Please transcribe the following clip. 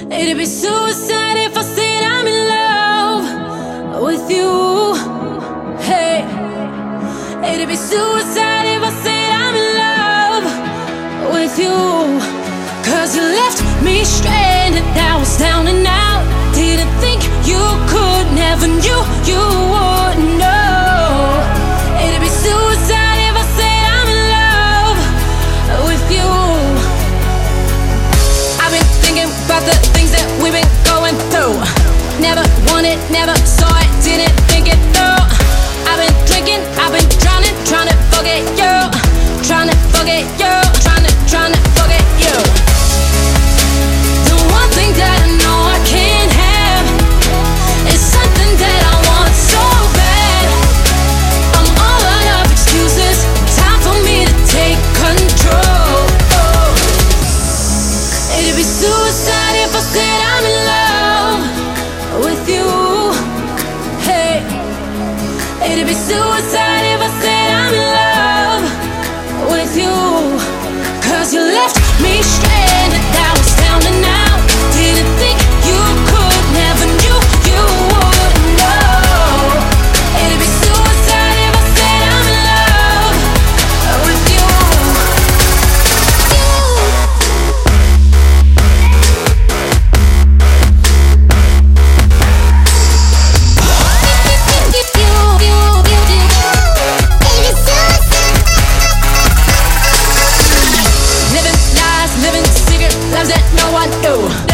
It'd be suicide if I said I'm in love with you. Hey, it'd be suicide if I said I'm in love with you. 'Cause you left me stranded, I was down and out. Didn't think you could, never knew you wouldn't know. It'd be suicide if I said I'm in love with you. I've been thinking about the things that we've been going through. Never wanted, never saw it, didn't think it through. I've been drinking, I've been drowning, trying to forget you, trying to forget you, trying to forget you. The one thing that I know I can't have is something that I want so bad. I'm all out of excuses, time for me to take control. It'd be suicide if I said I'm in love with you. Hey, it'd be suicide if I said I'm in love with you. 'Cause you left me stranded, I was down and out. Didn't think you could, never knew you wouldn't know. It'd be suicide if I said I'm in love with you. Living lies, living secret lives that no one knew.